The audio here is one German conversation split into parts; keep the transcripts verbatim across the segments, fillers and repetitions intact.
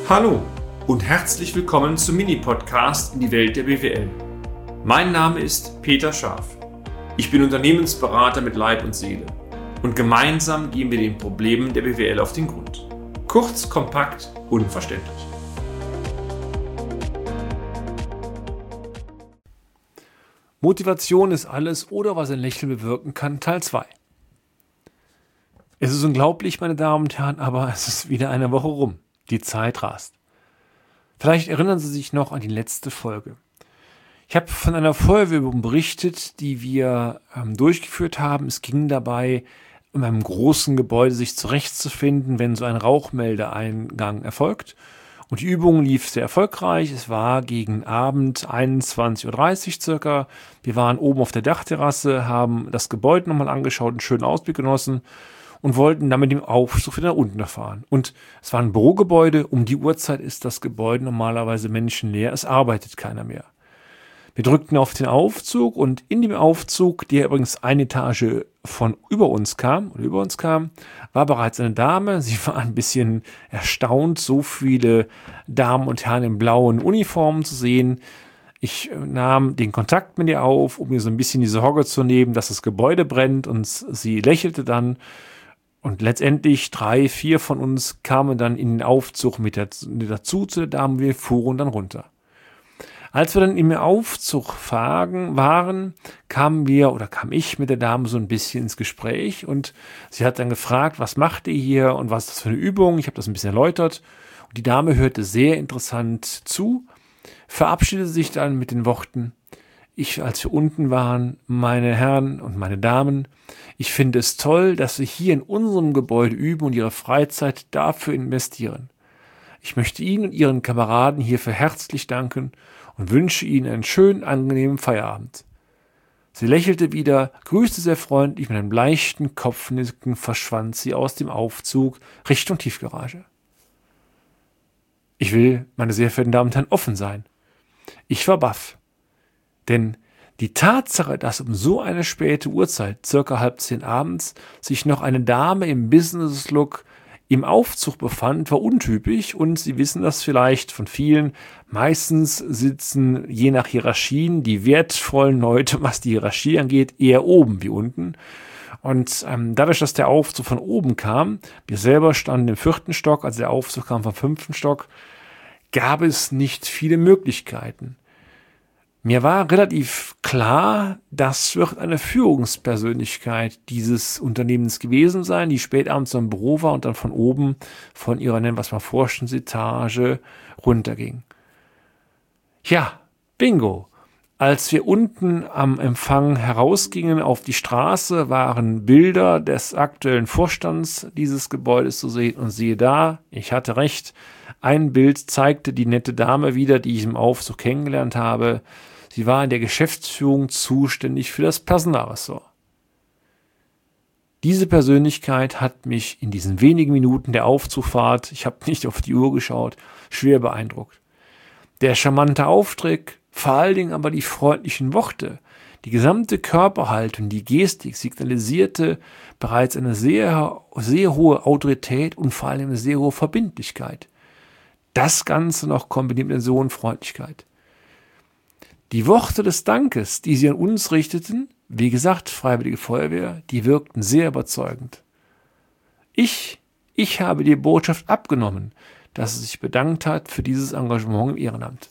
Hallo und herzlich willkommen zum Mini-Podcast in die Welt der B W L. Mein Name ist Peter Scharf. Ich bin Unternehmensberater mit Leib und Seele und gemeinsam gehen wir den Problemen der B W L auf den Grund. Kurz, kompakt, unverständlich. Motivation ist alles oder was ein Lächeln bewirken kann, Teil zwei. Es ist unglaublich, meine Damen und Herren, aber es ist wieder eine Woche rum. Die Zeit rast. Vielleicht erinnern Sie sich noch an die letzte Folge. Ich habe von einer Feuerwehrübung berichtet, die wir ähm, durchgeführt haben. Es ging dabei, in einem großen Gebäude sich zurechtzufinden, wenn so ein Rauchmeldeeingang erfolgt. Und die Übung lief sehr erfolgreich. Es war gegen Abend einundzwanzig Uhr dreißig circa. Wir waren oben auf der Dachterrasse, haben das Gebäude nochmal angeschaut, einen schönen Ausblick genossen und wollten dann mit dem Aufzug wieder nach unten fahren. Und es war ein Bürogebäude. Um die Uhrzeit ist das Gebäude normalerweise menschenleer. Es arbeitet keiner mehr. Wir drückten auf den Aufzug und in dem Aufzug, der übrigens eine Etage von über uns kam, oder über uns kam, war bereits eine Dame. Sie war ein bisschen erstaunt, so viele Damen und Herren in blauen Uniformen zu sehen. Ich nahm den Kontakt mit ihr auf, um ihr so ein bisschen die Sorge zu nehmen, dass das Gebäude brennt, und sie lächelte dann. Und letztendlich drei, vier von uns kamen dann in den Aufzug mit dazu zu der Dame. Wir fuhren dann runter. Als wir dann im Aufzug fahren, waren, kamen wir oder kam ich mit der Dame so ein bisschen ins Gespräch, und sie hat dann gefragt, was macht ihr hier und was ist das für eine Übung? Ich habe das ein bisschen erläutert, und die Dame hörte sehr interessant zu, verabschiedete sich dann mit den Worten: Ich, als wir unten waren, meine Herren und meine Damen, ich finde es toll, dass Sie hier in unserem Gebäude üben und Ihre Freizeit dafür investieren. Ich möchte Ihnen und Ihren Kameraden hierfür herzlich danken und wünsche Ihnen einen schönen, angenehmen Feierabend. Sie lächelte wieder, grüßte sehr freundlich, mit einem leichten Kopfnicken verschwand sie aus dem Aufzug Richtung Tiefgarage. Ich will, meine sehr verehrten Damen und Herren, offen sein. Ich war baff. Denn die Tatsache, dass um so eine späte Uhrzeit, circa halb zehn abends, sich noch eine Dame im Business-Look im Aufzug befand, war untypisch, und Sie wissen das vielleicht von vielen. Meistens sitzen je nach Hierarchien die wertvollen Leute, was die Hierarchie angeht, eher oben wie unten. Und ähm, dadurch, dass der Aufzug von oben kam, wir selber standen im vierten Stock, also der Aufzug kam vom fünften Stock, gab es nicht viele Möglichkeiten. Mir war relativ klar, das wird eine Führungspersönlichkeit dieses Unternehmens gewesen sein, die spät abends im Büro war und dann von oben von ihrer, nennen wir es mal, Vorstandsetage runterging. Ja, bingo. Als wir unten am Empfang herausgingen auf die Straße, waren Bilder des aktuellen Vorstands dieses Gebäudes zu sehen, und siehe da, ich hatte recht, ein Bild zeigte die nette Dame wieder, die ich im Aufzug kennengelernt habe. Sie war in der Geschäftsführung zuständig für das Personalressort. Diese Persönlichkeit hat mich in diesen wenigen Minuten der Aufzugfahrt, ich habe nicht auf die Uhr geschaut, schwer beeindruckt. Der charmante Auftritt, vor allen Dingen aber die freundlichen Worte, die gesamte Körperhaltung, die Gestik signalisierte bereits eine sehr, sehr hohe Autorität und vor allem eine sehr hohe Verbindlichkeit. Das Ganze noch kombiniert mit einer so hohen Freundlichkeit. Die Worte des Dankes, die sie an uns richteten, wie gesagt, Freiwillige Feuerwehr, die wirkten sehr überzeugend. Ich, ich habe die Botschaft abgenommen, dass sie sich bedankt hat für dieses Engagement im Ehrenamt.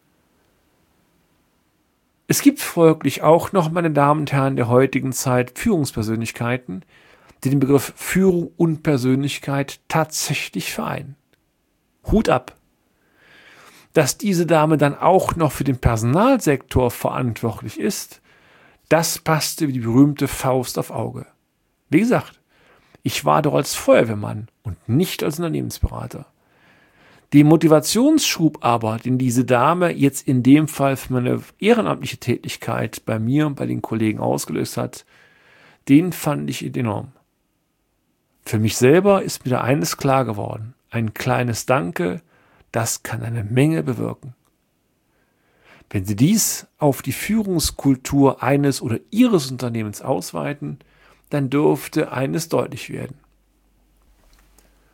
Es gibt folglich auch noch, meine Damen und Herren der heutigen Zeit, Führungspersönlichkeiten, die den Begriff Führung und Persönlichkeit tatsächlich vereinen. Hut ab! Dass diese Dame dann auch noch für den Personalsektor verantwortlich ist, das passte wie die berühmte Faust auf Auge. Wie gesagt, ich war doch als Feuerwehrmann und nicht als Unternehmensberater. Den Motivationsschub aber, den diese Dame jetzt in dem Fall für meine ehrenamtliche Tätigkeit bei mir und bei den Kollegen ausgelöst hat, den fand ich enorm. Für mich selber ist mir da eines klar geworden: Ein kleines Danke, das kann eine Menge bewirken. Wenn Sie dies auf die Führungskultur eines oder Ihres Unternehmens ausweiten, dann dürfte eines deutlich werden.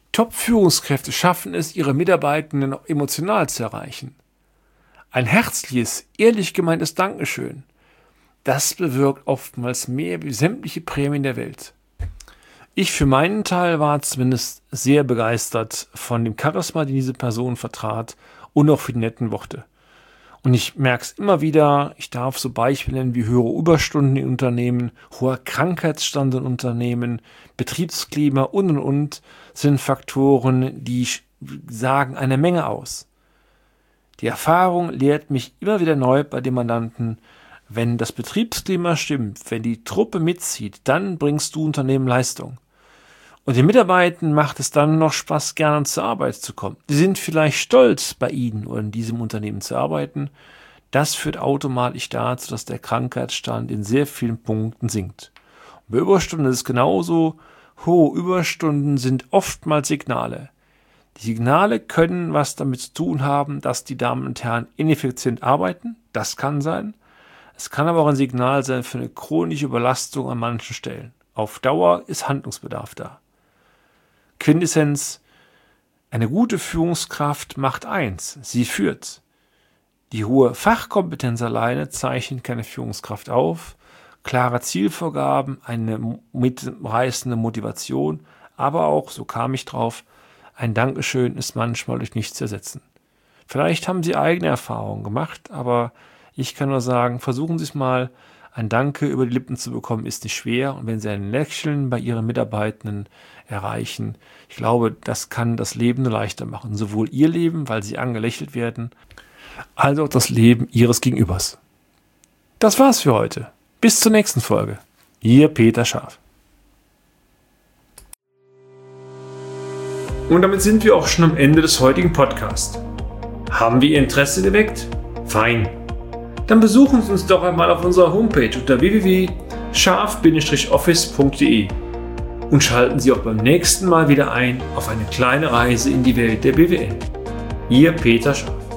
Top-Führungskräfte schaffen es, ihre Mitarbeitenden auch emotional zu erreichen. Ein herzliches, ehrlich gemeintes Dankeschön, das bewirkt oftmals mehr wie sämtliche Prämien der Welt. Ich für meinen Teil war zumindest sehr begeistert von dem Charisma, den diese Person vertrat und auch für die netten Worte. Und ich merke es immer wieder, ich darf so Beispiele nennen wie höhere Überstunden in Unternehmen, hoher Krankheitsstand in Unternehmen, Betriebsklima und und und sind Faktoren, die sagen eine Menge aus. Die Erfahrung lehrt mich immer wieder neu bei den Mandanten, wenn das Betriebsklima stimmt, wenn die Truppe mitzieht, dann bringst du Unternehmen Leistung. Und den Mitarbeitern macht es dann noch Spaß, gerne zur Arbeit zu kommen. Sie sind vielleicht stolz, bei Ihnen oder in diesem Unternehmen zu arbeiten. Das führt automatisch dazu, dass der Krankheitsstand in sehr vielen Punkten sinkt. Und bei Überstunden ist es genauso. Hohe Überstunden sind oftmals Signale. Die Signale können was damit zu tun haben, dass die Damen und Herren ineffizient arbeiten. Das kann sein. Es kann aber auch ein Signal sein für eine chronische Überlastung an manchen Stellen. Auf Dauer ist Handlungsbedarf da. Quintessenz: Eine gute Führungskraft macht eins, sie führt. Die hohe Fachkompetenz alleine zeichnet keine Führungskraft auf, klare Zielvorgaben, eine mitreißende Motivation, aber auch, so kam ich drauf, ein Dankeschön ist manchmal durch nichts zu ersetzen. Vielleicht haben Sie eigene Erfahrungen gemacht, aber ich kann nur sagen, versuchen Sie es mal. Ein Danke über die Lippen zu bekommen, ist nicht schwer. Und wenn Sie ein Lächeln bei Ihren Mitarbeitenden erreichen, ich glaube, das kann das Leben nur leichter machen. Sowohl Ihr Leben, weil Sie angelächelt werden, als auch das Leben Ihres Gegenübers. Das war's für heute. Bis zur nächsten Folge. Ihr Peter Scharf. Und damit sind wir auch schon am Ende des heutigen Podcasts. Haben wir Ihr Interesse geweckt? Fein. Dann besuchen Sie uns doch einmal auf unserer Homepage unter w w w punkt scharf Bindestrich office punkt d e und schalten Sie auch beim nächsten Mal wieder ein auf eine kleine Reise in die Welt der B W L. Ihr Peter Scharf.